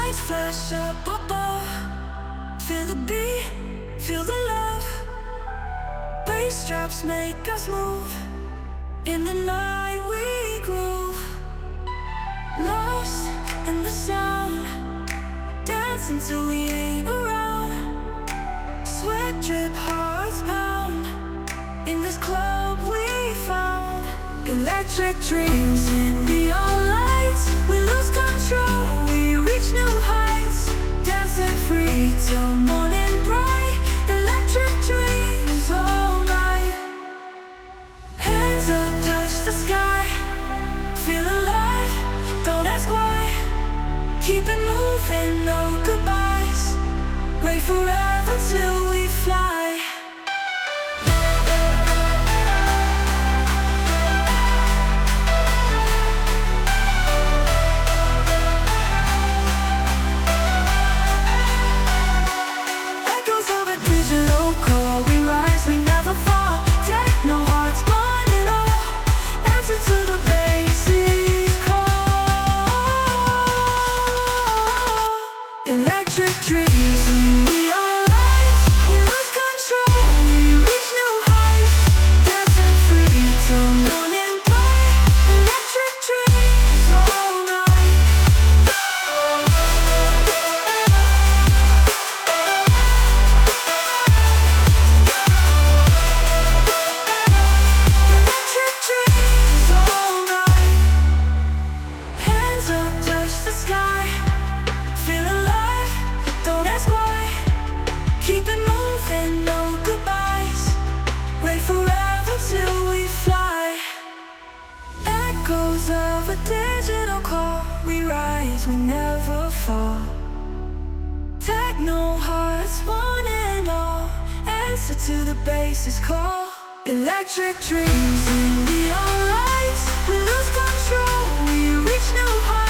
lights flash up above. Feel the beat, feel the love. Bass drops make us move. In the night we groove. Lost in the sound, dancing till we ain't around. Sweat drip, hearts pound. In this club we found electric dreams in neon lights. We lose control, we reach new heights. Dancing free till morning bright. Electric dreams all night. Hands up, touch the sky. Feel alive, don't ask why. Keep it moving, no goodbyes. Wait forever till we fly. Electric dreams, we are lights. We lose control, we reach new heights. Dancing free till morning bright. Electric dreams all night. Electric dreams all night. Hands up, touch the sky. Feel alive, don't ask why. Keep it moving, no goodbyes. Wait forever till we fly. Echoes of a digital call. We rise, we never fall. Techno hearts, one and all. Answer to the bass's call. Electric dreams in neon lights. We lose control, we reach new heights.